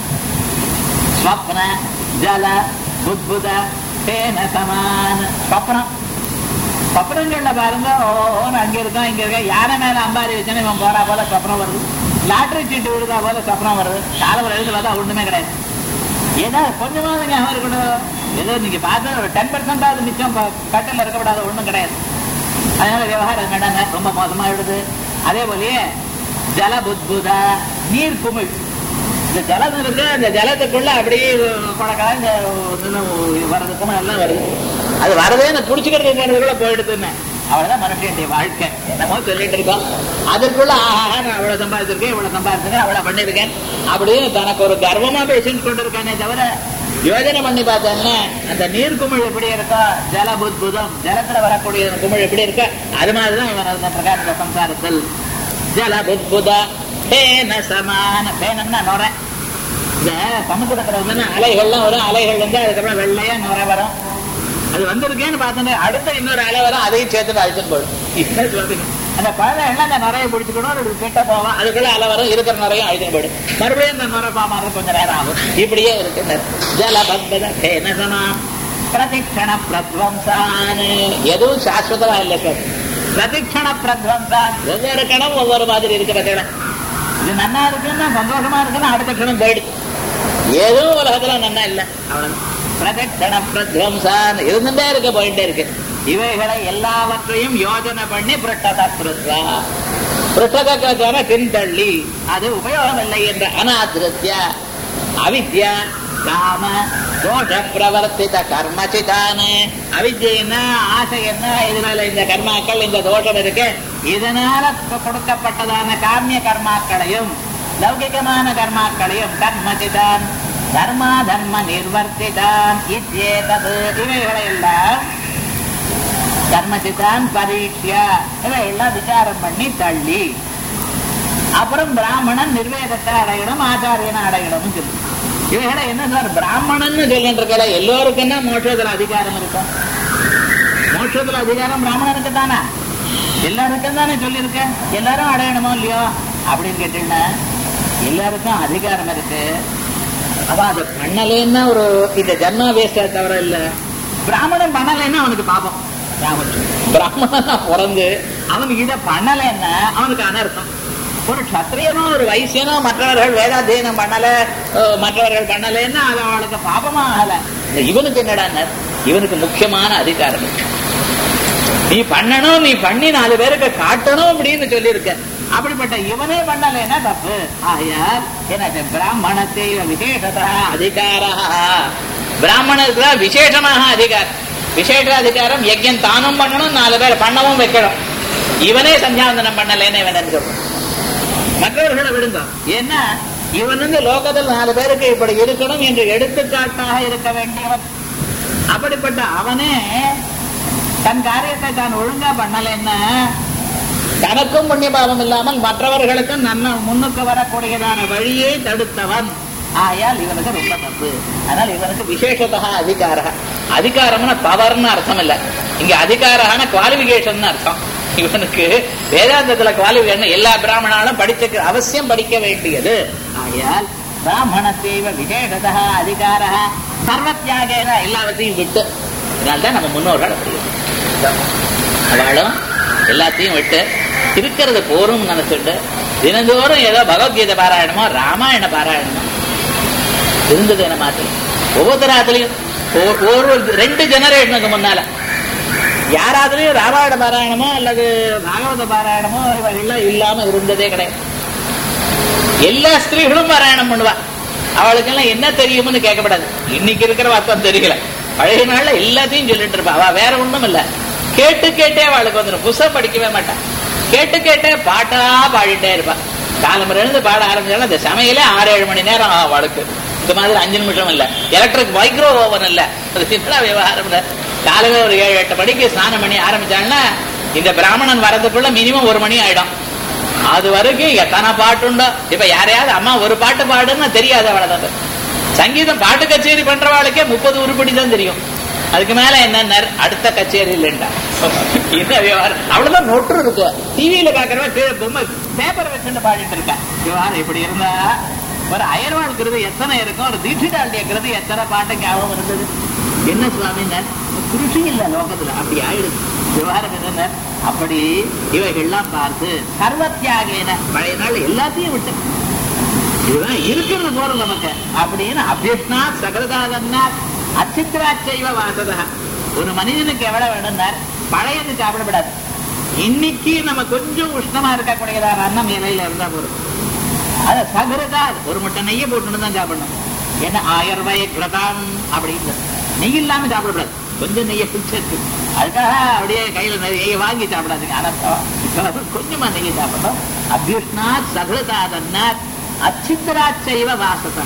ஸ்வப்ன ஜல புத்புத தேன சமான. ஸ்வப்னம், ஸ்வப்னங்கள்ல பாருங்க, ஓன்னு அங்க இருக்கோம் இங்க இருக்க, யானை மேல அம்பாரி வச்சுன்னு இவன் போறா போல ஸ்வப்னம் வருது, லாட்டரி சீட்டு விழுதா போல ஸ்வப்னம் வருது. காலவர் எழுந்து பார்த்தா ஒண்ணுமே கிடையாது. ஏதோ கொஞ்சமாவது ஞாபகம் இருக்கணும், ஏதோ நீங்க பார்த்து ஒரு டென் பர்சன்டாவது மிச்சம் கட்டில் இருக்கப்படாத ஒண்ணும் கிடையாது. அதனால விவகாரம் என்னடாங்க ரொம்ப மோசமா விடுது. அதே போலயே ஜல புத்புதா நீர் குமிழ். இந்த ஜலம் இருக்கு, அந்த ஜலத்துக்குள்ள அப்படியே பழக்கா இந்த வர்றது குமிழ் எல்லாம் வருது. அது வரதே இந்த குடிச்சுக்கிறதுக்குள்ள போயிடுதுன்னு அவ்வளவுதான் மனுஷனுடைய வாழ்க்கை. என்னமோ சொல்லிட்டு இருக்கோம், அதற்குள்ள ஆஹா நான் அவ்வளவு சம்பாதிச்சிருக்கேன், இவ்வளவு சம்பாதிச்சிருக்கேன், அவ்வளவு பண்ணிருக்கேன் அப்படின்னு தனக்கு ஒரு கர்வமா பேசிட்டு கொண்டு இருக்கானே தவிர யோஜனை பண்ணி பார்த்தோம்னா அந்த நீர் குமிழ் எப்படி இருக்கோ, ஜல புத்புதம் ஜலத்துல வரக்கூடிய குமிழ் எப்படி இருக்க, அது மாதிரிதான் இவன் அந்த பிரகார சம்சாரத்தில் ஜல புத்புத பேன சமான. பேனம்னா நுர. இந்த சமுத்திரத்துல வந்து அலைகள்லாம் வரும், அலைகள் வந்து அதுக்கப்புறம் வெள்ளையா நுர வரும். அது வந்திருக்கேன்னு பார்த்தோன்னே அடுத்த இன்னொரு அலை வரும், அதையும் சேர்த்து அழைச்சுன்னு போயிடும். அந்த குழந்தை எல்லாம் அந்த நுரையை பிடிச்சுக்கணும், அது கிட்ட போவோம், அதுக்குள்ள அலை வரும், இருக்கிற நுரையும் அழைச்சுன்னு போயிடும். மறுபடியும் இந்த நுரை பாமாறது கொஞ்சம் நேரம் ஆகும். இப்படியே இருக்கு ஜல பத்பத பேன சமான் பிரதிக்ஷண பிரத்வம்சான். எதுவும் சாஸ்வதமா இல்லை சார். பிரதிக்ஷண பிரத்வம்சான், ஒவ்வொரு கணம் ஒவ்வொரு மாதிரி இருக்கிற கணம். இது நன்னா இருக்குன்னா சந்தோஷமா இருக்குன்னா அடுத்த கணம் போயிடுது. ஏதோ உலகத்துல நன்னா இல்லை அவ்வளவு. பிரதட்சண பிரத்வம்சான் இருந்துட்டே இருக்க, போயிட்டே இருக்கு. இவைகளை எல்லாவற்றையும் யோஜனை பண்ணி பிரட்டதா பிருஷகன பின்தள்ளி அது உபயோகம் இல்லை என்ற அநாதிருத்திய அவித்யா காம தோஷ பிரவர்த்தித கர்மசிதானு. அவித்யை என்ன, ஆசை என்ன, இதனால இந்த கர்மாக்கள் இந்த தோஷம் இருக்கு, இதனால கொடுக்கப்பட்டதான காமிய கர்மாக்களையும் லௌகிகமான கர்மாக்களையும் கர்மசிதான் தர்மா தர்ம நிர்வர்த்திதான் இத்யேதது இவைகளை எல்லாம் கர்மசிதான் பரீட்சியா இவையெல்லாம் விசாரம் பண்ணி தள்ளி அப்புறம் பிராமணன் நிர்வேதத்தை அடையிடும், ஆச்சாரியனை அடையிடும் சொல்லி இவைகளை என்ன சார் பிராமணன் சொல்லிட்டு எல்லோருக்கும் என்ன மோட்சத்துல அதிகாரம் இருக்கும்? மோட்சத்துல அதிகாரம் பிராமணனுக்கு தானே, எல்லாருக்கும் தானே சொல்லியிருக்க. எல்லாரும் அடையணுமோ இல்லையோ அப்படின்னு கேட்டீங்கன்னா எல்லாருக்கும் அதிகாரம் இருக்கு. அவ அதை பண்ணலைன்னா ஒரு இந்த ஜன்மா வேஸ்டா தவிர இல்ல. பிராமணன் பண்ணலைன்னா அவனுக்கு பாபம். பிராமணனா பிறந்து அவனுக்கு இதை பண்ணலைன்னா அவனுக்கு அனர்த்தம். ஒரு கத்திரியனோ ஒரு வைசியனோ மற்றவர்கள் வேதாத்தியனம் பண்ணல, மற்றவர்கள் பண்ணலைன்னா அது அவளுக்கு பாபமா ஆகல. இவனுக்கு என்னடா, இவனுக்கு முக்கியமான அதிகாரம் நீ பண்ணணும், நீ பண்ணி நாலு பேருக்கு காட்டணும் அப்படின்னு சொல்லியிருக்க. அப்படிப்பட்ட இவனே பண்ணலைன்னா தப்பு. ஆயார் எனக்கு பிராமணத்தை விசேஷதா அதிகாரா, பிராமணத்துல விசேஷமாக அதிகாரம், விசேஷ அதிகாரம். யஜ்யம் தானும் பண்ணணும், நாலு பேர் பண்ணவும் வைக்கணும். இவனே சந்தியாவந்தனம் பண்ணலைன்னு இவன் சொல்றான். மற்றவர்களை விடுங்க. ஏன்னா இவன் வந்து லோகத்தில் நாலு பேருக்கு இப்படி இருக்கணும் என்று எடுத்துக்காட்டாக இருக்க வேண்டியவன். அப்படிப்பட்ட அவனே தன் காரியத்தை தான் ஒழுங்கா பண்ணலைன்னா தனக்கும் புண்ணியபாவம் இல்லாமல் மற்றவர்களுக்கும் நன்மை முன்னுக்கு வரக்கூடியதான வழியை தடுத்தவன். ஆயால் இவனுக்கு ரொம்ப தப்பு. அதனால இவனுக்கு விசேஷத்தா அதிகார. அதிகாரம்னா பவர்னு அர்த்தம் இல்ல, இங்க அதிகாரான குவாலிபிகேஷன் அர்த்தம். இவனுக்கு வேதாந்தத்துல குவாலிபிகேஷன் எல்லா பிராமணாலும் படிச்ச அவசியம் படிக்க வேண்டியது. ஆயால் பிராமணத்தேவ விசேஷதா அதிகார சர்வத்தியாகேன எல்லாவற்றையும் விட்டு. அதனால்தான் நம்ம முன்னோர்கள் அவளும் எல்லாத்தையும் விட்டு இருக்கிறது போரும் நினைச்சுட்டு தினந்தோறும் ஏதோ பகவத்கீதை பாராயணமோ ராமாயண பாராயணமோ இருந்தது என்ன மாத்திரம். ஒவ்வொருத்தராத்துலயும் ஒரு ரெண்டு ஜெனரேஷனுக்கு முன்னால யாராதுலயும் ராமாயண பாராயணமோ அல்லது பாகவத பாராயணமோ இவெல்லாம் இல்லாம இருந்ததே கிடையாது. எல்லா ஸ்திரீகளும் பாராயணம் பண்ணுவா. அவளுக்கெல்லாம் என்ன தெரியும்னு கேட்கப்படாது. இன்னைக்கு இருக்கிற வார்த்தை தெரியல, பழைய நாள்ல எல்லாத்தையும் சொல்லிட்டு இருப்பா. அவ வேற ஒண்ணும் இல்ல, கேட்டு கேட்டே அவளுக்கு வந்துடும். புதுசா படிக்கவே மாட்டான், கேட்டு கேட்டே பாட்டா பாடிட்டே இருப்பா. காலம்பரம் இருந்து பாட ஆரம்பிச்சாலும் இந்த சமையலே ஆறு ஏழு மணி நேரம் அவளுக்கு. இந்த மாதிரி அஞ்சு நிமிஷம் இல்ல, எலக்ட்ரிக் மைக்ரோ ஓவன் இல்ல, விவகாரம் இல்ல. காலையில ஒரு ஏழு எட்டு மணிக்கு ஸ்நானம் பண்ணி ஆரம்பிச்சாங்கன்னா இந்த பிராமணன் வரதுக்குள்ள மினிமம் ஒரு மணி ஆயிடும். அது வரைக்கும் எத்தனை பாட்டுண்டோ. இப்ப யாரையாவது அம்மா ஒரு பாட்டு பாடுன்னு தெரியாது அவளை. சங்கீதம் பாட்டு கச்சேரி பண்றவாளுக்கே முப்பது உருப்படி தான் தெரியும். அதுக்கு மேல என்ன அடுத்த கச்சேரி இல்லைண்டா இந்த விவகாரம். அவ்வளவுதான் நொட்டு இருக்கு. டிவியில பாக்குறவன் பொம்மை பேப்பர் வச்சுட்டு பாடிட்டு இருக்கா. விவகாரம் இப்படி இருந்தா ஒரு அயர்வாழ்கிறது எத்தனை இருக்கும், ஒரு தீட்சிதாண்டியங்கிறது எத்தனை பாட்டு ஞாபகம் இருந்தது. என்ன சுவாமின்னு குருஷி இல்ல லோகத்துல, அப்படி ஆயிடுது விவகாரம். என்ன அப்படி இவைகள்லாம் பார்த்து சர்வத்தியாகேன பழைய நாள் எல்லாத்தையும் விட்டு இதுதான் இருக்கிறது போறது நமக்கு அப்படின்னு அபிஷ்ணா சகலதாதன்னா அச்சித்ராச்சைவ வாசதா. ஒரு மனிதனுக்கு எவ்வளவு வேணும்னார் பழையது சாப்பிடப்படாது. இன்னைக்கு நம்ம கொஞ்சம் உஷ்ணமா இருக்கக்கூடியதான அன்னம் இலையில இருந்தா போதும். அத சகரதா ஒரு முட்டை நெய்ய போட்டு தான் சாப்பிடணும். ஏன்னா ஆயர்வாய கிரதாம் அப்படின்னு நெய் இல்லாம சாப்பிடக்கூடாது. கொஞ்சம் நெய்ய பிடிச்சிருக்கு, அதுக்காக அப்படியே கையில நெய்ய வாங்கி சாப்பிடாதுங்க. அனர்த்தம் கொஞ்சமா நெய்ய சாப்பிடணும். அபிஷ்ணா சகலதாதன்னா அச்சித்ராச்சைவ வாசதா.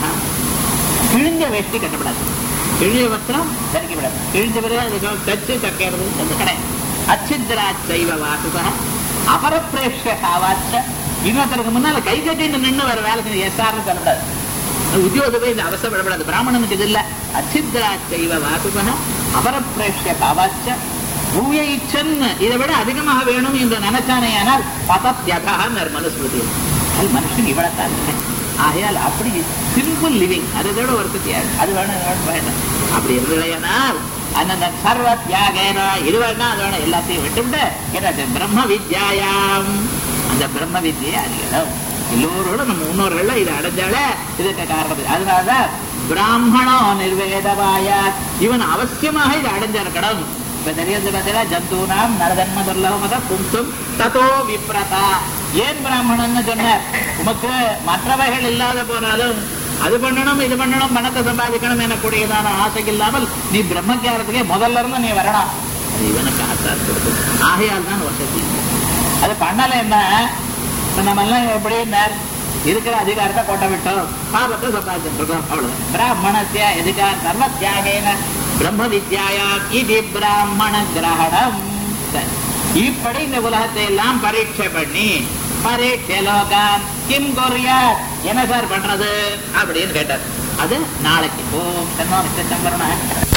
கிழிஞ்ச வேஷ்டி கட்டப்படாது, கிழிஞ்ச வஸ்திரம் தரிக்கப்படாது. கிழிஞ்ச பிறகு தச்சு தக்கிறது கிடையாது. அச்சித்ராச்சைவ வாசதா அபரப்பிரேஷ்ய காவாச்ச. இன்னொருத்தருக்கு முன்னால கை கட்டின்னு நின்று வர வேலை செஞ்சு எஸ்ஆர்னு சொல்லக்கூடாது. உத்தியோகமே இந்த அவசரப்படப்படாது. பிராமணனுக்கு இது இல்ல. அச்சித்ராச்சைவ வாசதா அபரப்பிரேஷ்ய காவாச்ச பூயைச்சன். இதை விட அதிகமாக வேணும் என்று நினைச்சானே ஆனால் பதத்யகா மனுஸ்மிருதி. அது மனுஷன் இவ்வளவுதான் இல்லை. ஆகையால் அப்படி சிம்பிள் லிவிங் அதோட ஒரு கத்தியாது. அது வேணும் வேணும் அப்படி இருந்ததையானால் அந்த சர்வ தியாகேன இது வேணா அது வேணும் எல்லாத்தையும் விட்டுவிட்டு என்ன பிரம்ம வித்யாயாம் அந்த பிரம்ம வித்தியை அறியணும். எல்லோரோட நம்ம முன்னோர்கள் இதை அடைஞ்சால இதுக்கு காரணம். அதனாலதான் பிராமணோ நிர்வேதவாய இவன் அவசியமாக இதை அடைஞ்சிருக்கணும். இப்ப தெரியாது பார்த்தீங்கன்னா ஜந்தூனாம் நரதன்ம துர்லபமத பும்சும் ததோ விப்ரதா ஏன் பிராமணன்னு சொன்னார்? உமக்கு மற்றவைகள் இல்லாத போனாலும் அது பண்ணணும் இது பண்ணணும் பணத்தை சம்பாதிக்கணும் எனக்கூடியதான ஆசை இல்லாமல் நீ பிரம்மச்சாரத்துக்கே முதல்ல இருந்து நீ வரணும். அது இவனுக்கு ஆசார் கொடுக்கும். ஆகையால் தான் வசதி. அது பண்ணல என்ன நம்ம எல்லாம் எப்படி இருக்கிற அதிகாரத்தை கொட்ட விட்டோம், பாபத்தை சம்பாதிச்சுட்டு இருக்கோம். அவ்வளவு பிராமணத்திய அதிகார சர்வ தியாகேன பிரம்ம வித்யாயா இது பிராமண கிரகணம். இப்படி இந்த உலகத்தை எல்லாம் பரீட்சை பண்ணி பரீட்சை லோகான் கிம் கொரியா என்ன சார் பண்றது அப்படின்னு கேட்டார். அது நாளைக்கு ஓம் சம்பரண